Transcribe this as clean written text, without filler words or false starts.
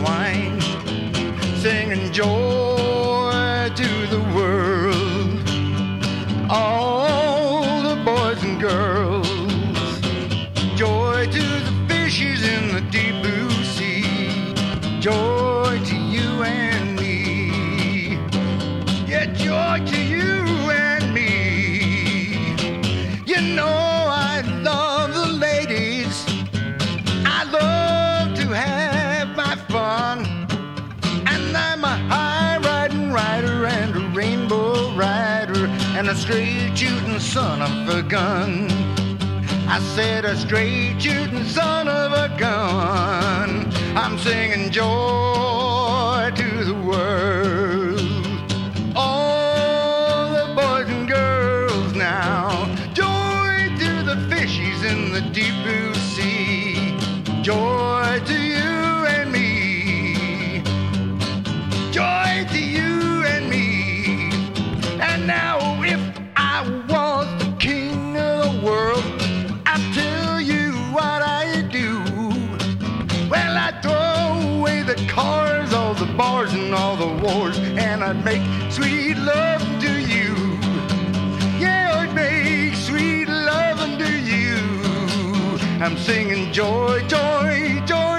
wine, singing joy to the world. All the boys and girls, joy to the fishes in the deep blue sea, joy to you and me. Yeah, joy to you and me. You know I love the ladies, I love to have my fun, and I'm a high-riding rider and a rainbow rider and a straight-shooting son of a gun. I said a straight-shooting son of a gun. I'm singing joy to the world. All the boys and girls now, joy to the fishies in the deep blue sea, joy to you and me, joy to you and me. And now if I was the king of the world, I'd tell you what I'd do. Well, I'd throw away the cars, all the bars and all the wars, and I'd make sweet love to you. Yeah, I'd make sweet love to you. I'm singing joy, joy, joy